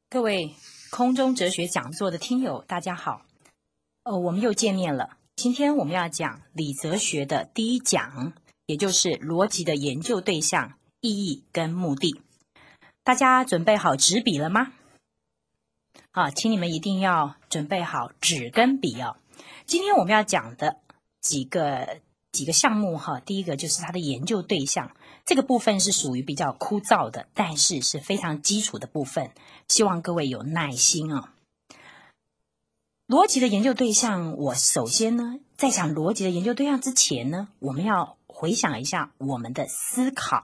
各位空中哲学讲座的听友，大家好。我们又见面了。今天我们要讲理哲学的第一讲，也就是逻辑的研究对象、意义跟目的。大家准备好纸笔了吗？请你们一定要准备好纸跟笔哦。今天我们要讲的几个项目第一个就是它的研究对象，这个部分是属于比较枯燥的，但是是非常基础的部分，希望各位有耐心啊。逻辑的研究对象，我首先呢，在讲逻辑的研究对象之前呢，我们要回想一下我们的思考。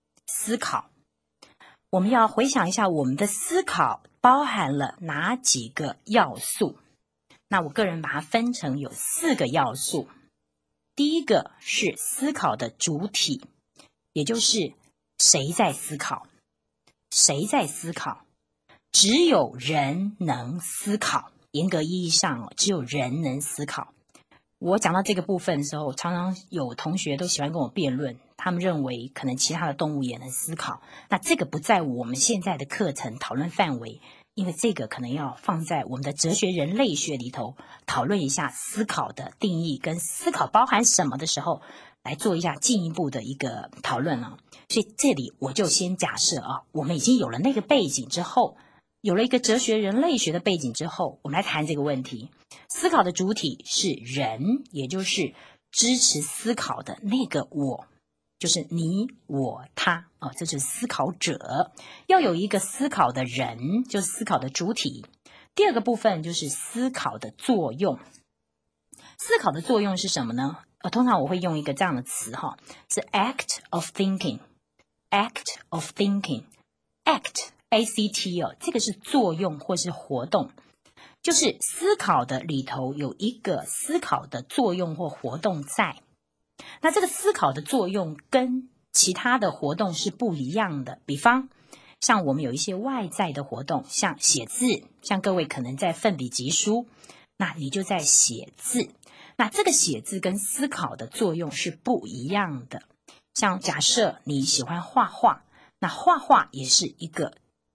我们要回想一下我们的思考包含了哪几个要素。那我个人把它分成有4个要素。第一个是思考的主体，也就是谁在思考？谁在思考？只有人能思考，严格意义上只有人能思考。我讲到这个部分的时候，常常有同学都喜欢跟我辩论，他们认为可能其他的动物也能思考。那这个不在我们现在的课程讨论范围，因为这个可能要放在我们的哲学人类学里头讨论一下思考的定义跟思考包含什么的时候，来做一下进一步的一个讨论啊。所以这里我就先假设我们已经有了那个背景之后，有了一个哲学人类学的背景之后，我们来谈这个问题。思考的主体是人，也就是支持思考的那个我，就是你我他这就是思考者。要有一个思考的人，就是思考的主体。第二个部分就是思考的作用。思考的作用是什么呢？通常我会用一个这样的词是 act of thinking。act of thinking。act ACT 这个是作用或是活动，就是思考的里头有一个思考的作用或活动在。那这个思考的作用跟其他的活动是不一样的。比方像我们有一些外在的活动，像写字，像各位可能在奋笔疾书，那你就在写字，那这个写字跟思考的作用是不一样的。像假设你喜欢画画，那画画也是一个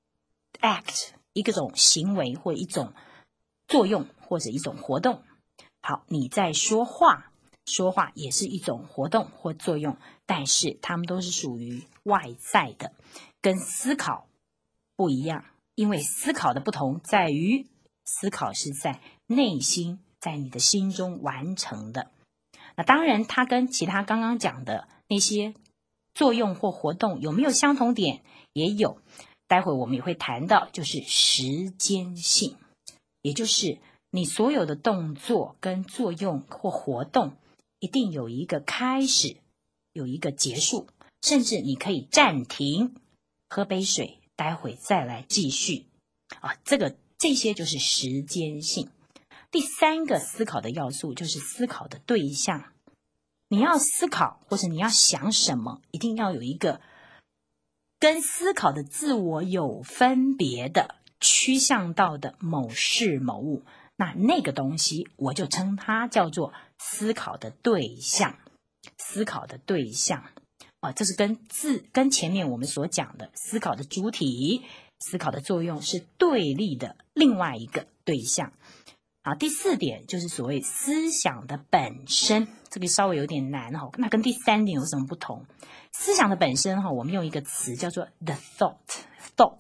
act， 一种行为或一种作用或者一种活动。好，你在说话也是一种活动或作用，但是它们都是属于外在的，跟思考不一样。因为思考的不同在于，思考是在内心，在你的心中完成的。那当然它跟其他刚刚讲的那些作用或活动有没有相同点？也有。待会我们也会谈到，就是时间性，也就是你所有的动作跟作用或活动一定有一个开始，有一个结束，甚至你可以暂停，喝杯水，待会再来继续这些就是时间性。第3个思考的要素就是思考的对象。你要思考或者你要想什么，一定要有一个跟思考的自我有分别的趋向到的某事某物，那个东西我就称它叫做思考的对象。思考的对象这是跟前面我们所讲的思考的主体、思考的作用是对立的另外一个对象。第4点就是所谓思想的本身，这个稍微有点难那跟第3点有什么不同？思想的本身我们用一个词叫做 the thought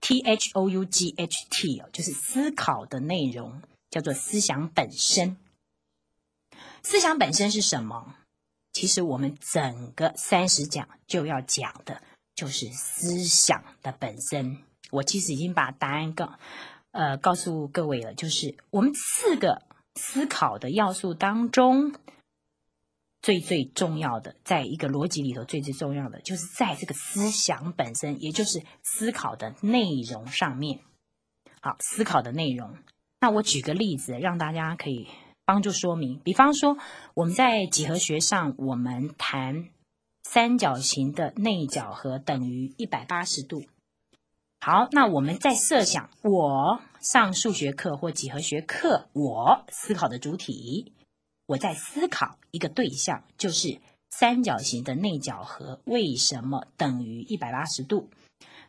T-H-O-U-G-H-T 就是思考的内容，叫做思想本身。思想本身是什么？其实我们整个30讲就要讲的就是思想的本身。我其实已经把答案告诉各位了，就是我们4个思考的要素当中，最重要的，在一个逻辑里头最重要的，就是在这个思想本身，也就是思考的内容上面。好，思考的内容。那我举个例子，让大家可以帮助说明。比方说，我们在几何学上，我们谈三角形的内角和等于180度。好，那我们在设想，我上数学课或几何学课，我思考的主体，我在思考一个对象，就是三角形的内角和为什么等于180度。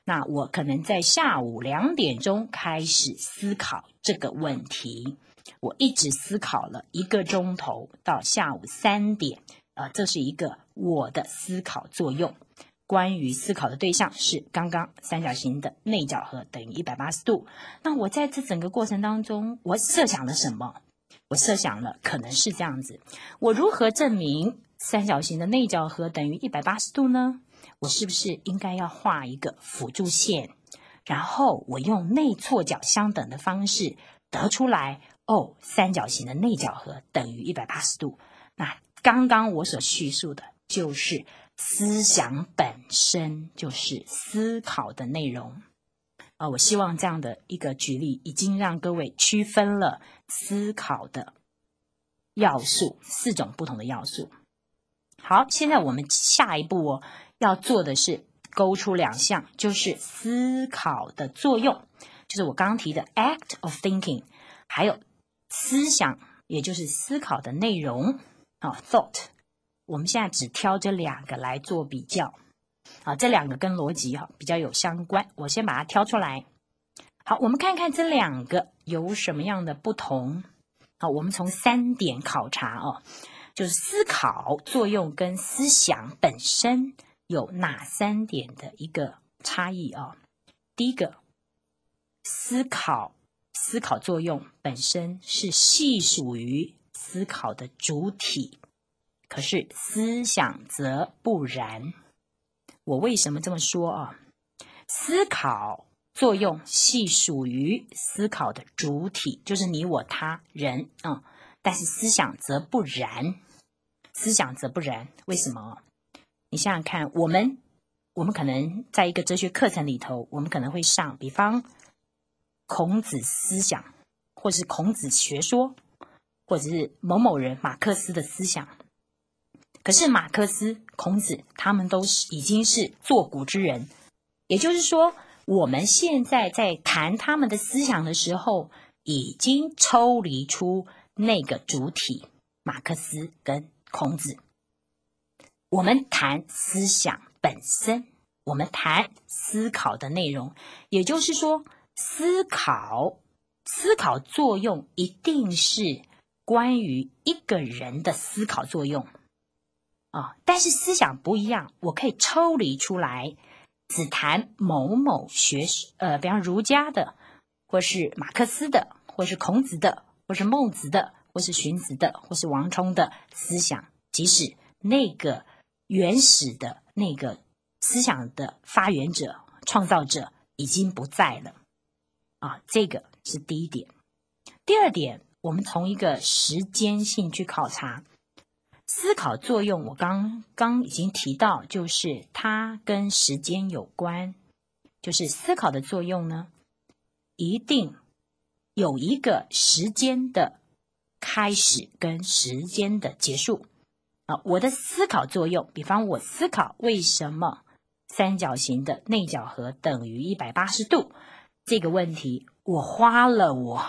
那我可能在下午2点钟开始思考这个问题，我一直思考了1个钟头到下午3点，这是一个我的思考作用。关于思考的对象是刚刚三角形的内角和等于180度。那我在这整个过程当中，我设想了什么？我设想了可能是这样子，我如何证明三角形的内角和等于180度呢？我是不是应该要画一个辅助线，然后我用内错角相等的方式得出来，三角形的内角和等于180度。那刚刚我所叙述的就是思想本身，就是思考的内容。我希望这样的一个举例已经让各位区分了思考的要素，4种不同的要素。好，现在我们下一步要做的是勾出2项，就是思考的作用，就是我刚刚提的 act of thinking， 还有思想，也就是思考的内容thought。 我们现在只挑这2个来做比较这2个跟逻辑比较有相关，我先把它挑出来。好，我们看看这2个有什么样的不同。好，我们从3点考察就是思考作用跟思想本身有哪3点的一个差异第一个，思考作用本身是系属于思考的主体，可是思想则不然。我为什么这么说思考作用系属于思考的主体，就是你我他人但是思想则不然。思想则不然，为什么？你想想看，我们可能在一个哲学课程里头，我们可能会上，比方孔子思想，或是孔子学说，或者是某某人马克思的思想。可是马克思、孔子他们都已经是作古之人，也就是说我们现在在谈他们的思想的时候，已经抽离出那个主体马克思跟孔子。我们谈思想本身，我们谈思考的内容，也就是说思考作用一定是关于一个人的思考作用但是思想不一样，我可以抽离出来，只谈某某比方儒家的，或是马克思的，或是孔子的，或是孟子的，或是荀子的，或是王充的思想，即使那个原始的那个思想的发源者、创造者已经不在了这个是第一点。第二点，我们从一个时间性去考察思考作用，我刚刚已经提到，就是它跟时间有关，就是思考的作用呢，一定有一个时间的开始跟时间的结束我的思考作用，比方我思考为什么三角形的内角和等于180度这个问题，我花了我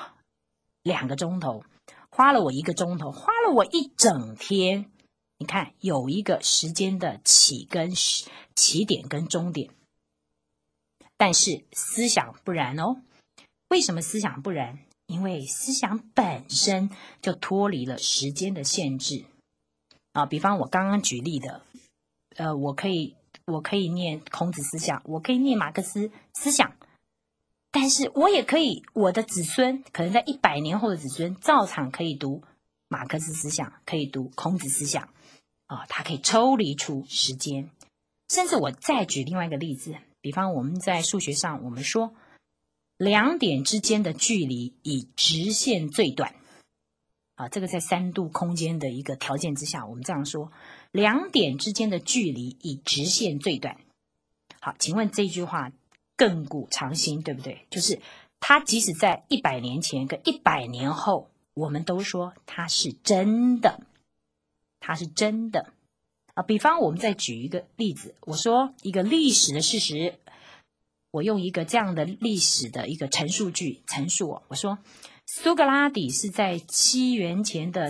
2个钟头，花了我1个钟头，花了我1整天。你看有一个时间的起点跟终点，但是思想不然为什么思想不然？因为思想本身就脱离了时间的限制比方我刚刚举例的我可以念孔子思想，我可以念马克思思想，但是我也可以，我的子孙可能在100年后的子孙照常可以读马克思思想，可以读孔子思想它可以抽离出时间。甚至我再举另外一个例子，比方我们在数学上，我们说2点之间的距离以直线最短这个在3度空间的一个条件之下，我们这样说2点之间的距离以直线最短。好，请问这句话亘古常新，对不对？就是它即使在100年前跟100年后，我们都说它是真的，它是真的比方我们再举一个例子，我说一个历史的事实，我用一个这样的历史的一个陈述句陈述我说苏格拉底是在西元前的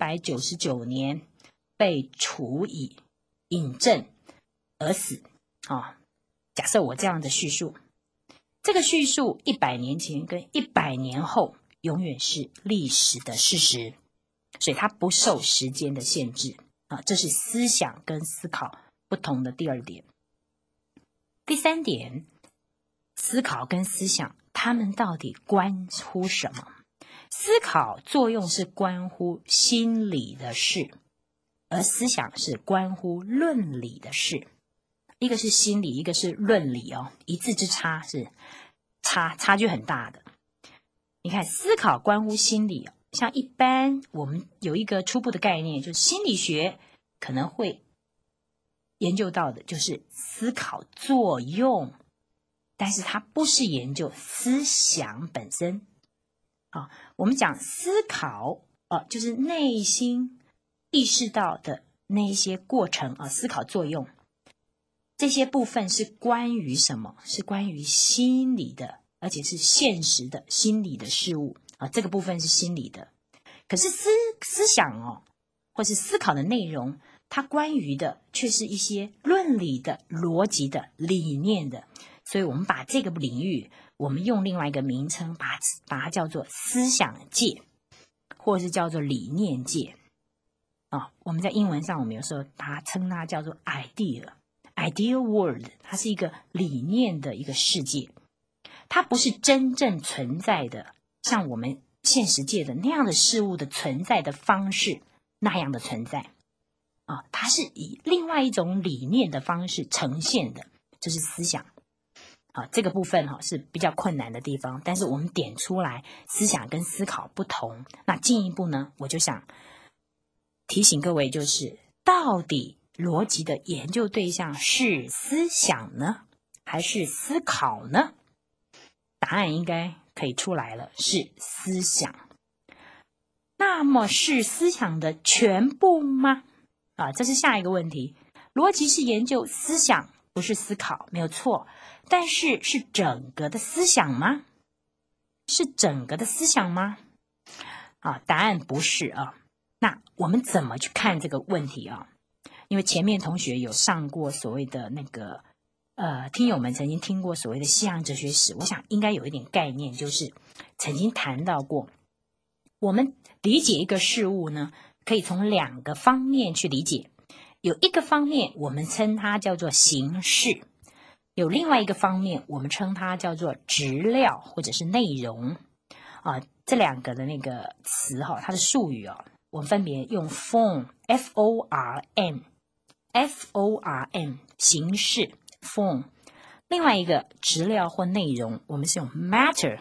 399年被处以饮鸩而死假设我这样的叙述，这个叙述100年前跟100年后永远是历史的事实，所以它不受时间的限制这是思想跟思考不同的第二点。第三点，思考跟思想它们到底关乎什么？思考作用是关乎心理的事，而思想是关乎论理的事。一个是心理，一个是论理一字之差，是差距很大的。你看，思考关乎心理像一般我们有一个初步的概念，就是心理学可能会研究到的就是思考作用，但是它不是研究思想本身。我们讲思考就是内心意识到的那一些过程思考作用，这些部分是关于什么？是关于心理的，而且是现实的心理的事物这个部分是心理的。可是思想或是思考的内容，它关于的却是一些论理的、逻辑的、理念的。所以我们把这个领域，我们用另外一个名称把它叫做思想界，或是叫做理念界我们在英文上，我们有时候把它称它叫做 idea world， 它是一个理念的一个世界，它不是真正存在的，像我们现实界的那样的事物的存在的方式那样的存在它是以另外一种理念的方式呈现的，这是思想这个部分是比较困难的地方，但是我们点出来思想跟思考不同。那进一步呢，我就想提醒各位，就是到底逻辑的研究对象是思想呢，还是思考呢？答案应该可以出来了，是思想。那么是思想的全部吗？这是下一个问题。逻辑是研究思想，不是思考，没有错。但是是整个的思想吗？是整个的思想吗？答案不是那我们怎么去看这个问题因为前面同学有上过所谓的那个听友们曾经听过所谓的西洋哲学史，我想应该有一点概念，就是曾经谈到过，我们理解一个事物呢，可以从2个方面去理解。有一个方面我们称它叫做形式，有另外一个方面我们称它叫做质料或者是内容这2个的那个词它的术语我们分别用 form F-O-R-M 形式 form， 另外一个质料或内容我们是用 matter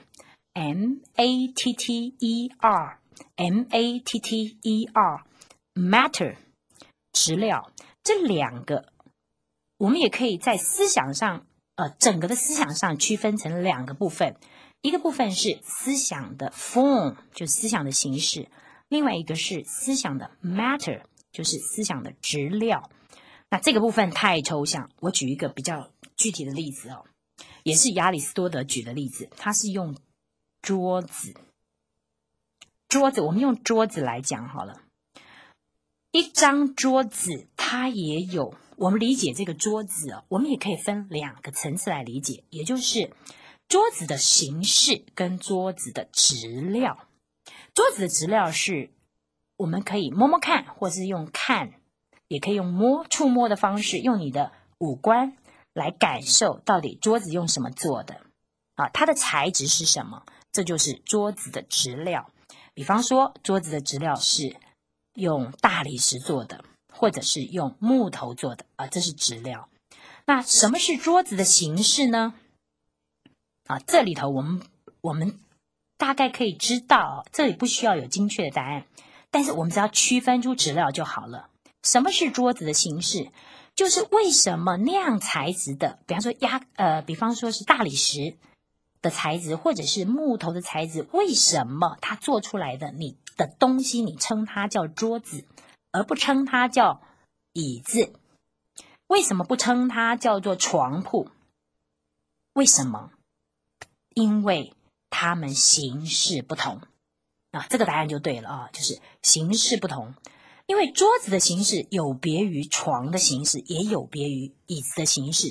M-A-T-T-E-R matter 质料。这2个我们也可以在思想上整个的思想上区分成2个部分，一个部分是思想的 form， 就是思想的形式，另外一个是思想的 matter， 就是思想的质料。那这个部分太抽象，我举一个比较具体的例子也是亚里士多德举的例子，他是用桌子，我们用桌子来讲好了。一张桌子它也有，我们理解这个桌子我们也可以分2个层次来理解，也就是桌子的形式跟桌子的质料。桌子的质料是我们可以摸摸看，或是用看，也可以用触摸的方式，用你的五官来感受到底桌子用什么做的它的材质是什么，这就是桌子的质料。比方说桌子的质料是用大理石做的，或者是用木头做的这是质料。那什么是桌子的形式呢？这里头我们大概可以知道这里不需要有精确的答案，但是我们只要区分出质料就好了。什么是桌子的形式？就是为什么那样材质的，比方说是大理石的材质，或者是木头的材质，为什么它做出来的你的东西你称它叫桌子，而不称它叫椅子？为什么不称它叫做床铺？为什么？因为它们形式不同这个答案就对了就是形式不同。因为桌子的形式有别于床的形式，也有别于椅子的形式。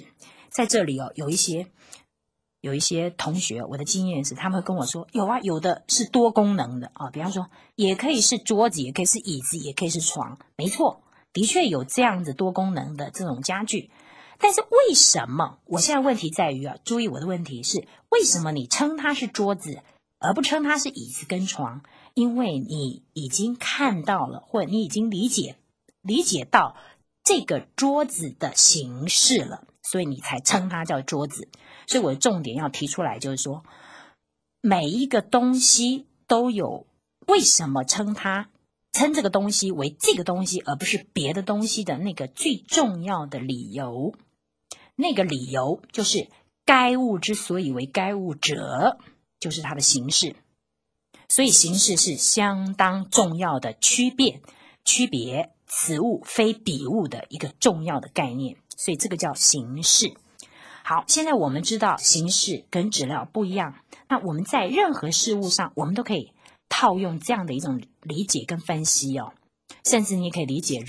在这里有一些同学，我的经验是他们会跟我说，有啊，有的是多功能的啊，比方说也可以是桌子，也可以是椅子，也可以是床，没错，的确有这样子多功能的这种家具。但是为什么？我现在问题在于啊，注意我的问题是，为什么你称它是桌子，而不称它是椅子跟床？因为你已经看到了，或者你已经理解到这个桌子的形式了，所以你才称它叫桌子。所以我的重点要提出来，就是说，每一个东西都有为什么称这个东西为这个东西，而不是别的东西的那个最重要的理由。那个理由就是该物之所以为该物者，就是它的形式。所以形式是相当重要的区别此物非彼物的一个重要的概念，所以这个叫形式。好，现在我们知道形式跟质料不一样，那我们在任何事物上，我们都可以套用这样的一种理解跟分析哦。甚至你也可以理解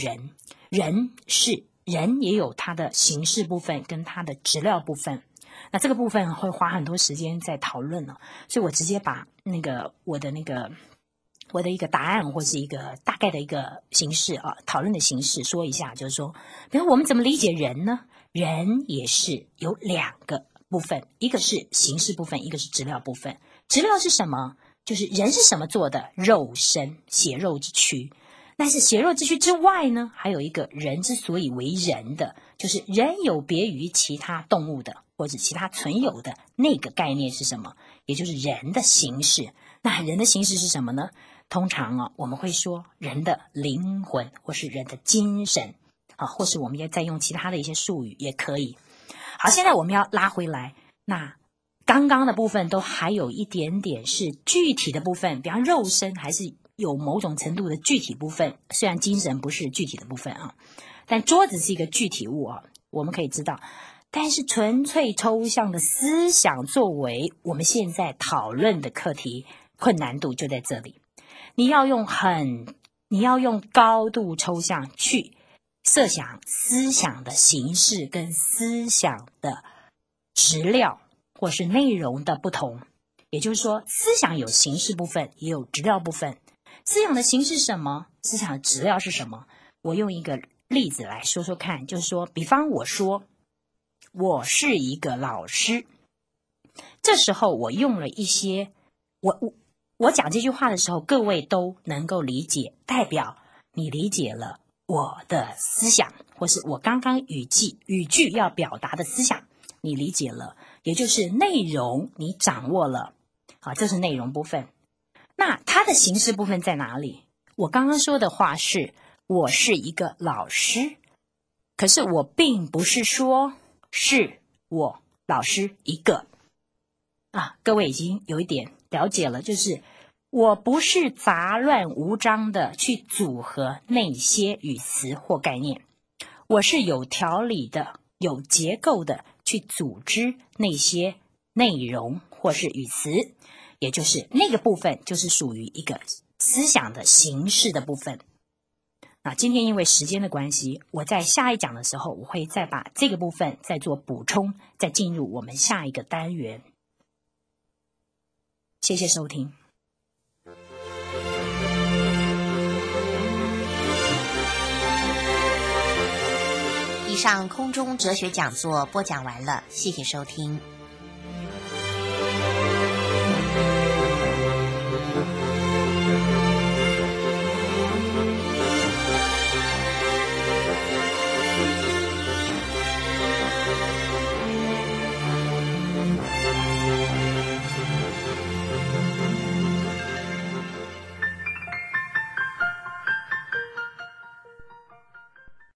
人也有它的形式部分跟它的质料部分，那这个部分会花很多时间在讨论了，所以我直接把我的一个答案或是一个大概的一个形式啊，讨论的形式说一下，就是说，比如我们怎么理解人呢？人也是有两个部分，一个是形式部分，一个是质料部分。质料是什么？就是人是什么做的？肉身，血肉之躯。但是血肉之躯之外呢，还有一个人之所以为人的，就是人有别于其他动物的或者其他存有的那个概念是什么？也就是人的形式。那人的形式是什么呢？通常我们会说人的灵魂或是人的精神或是我们也再用其他的一些术语也可以。好，现在我们要拉回来，那刚刚的部分都还有一点点是具体的部分，比方肉身还是有某种程度的具体部分，虽然精神不是具体的部分但桌子是一个具体物我们可以知道。但是纯粹抽象的思想作为我们现在讨论的课题，困难度就在这里。你要用高度抽象去设想思想的形式跟思想的质料或是内容的不同。也就是说，思想有形式部分，也有质料部分。思想的形式是什么？思想的质料是什么？我用一个例子来说说看，就是说，比方我说我是一个老师，这时候我用了一些我讲这句话的时候，各位都能够理解，代表你理解了我的思想，或是我刚刚语句要表达的思想，你理解了，也就是内容你掌握了。好，这是内容部分。那它的形式部分在哪里？我刚刚说的话是我是一个老师，可是我并不是说是我老师一个各位已经有一点了解了，就是我不是杂乱无章的去组合那些语词或概念，我是有条理的、有结构的去组织那些内容或是语词，也就是那个部分就是属于一个思想的形式的部分。那今天因为时间的关系，我在下一讲的时候，我会再把这个部分再做补充，再进入我们下一个单元。谢谢收听。 以上空中哲学讲座播讲完了，谢谢收听。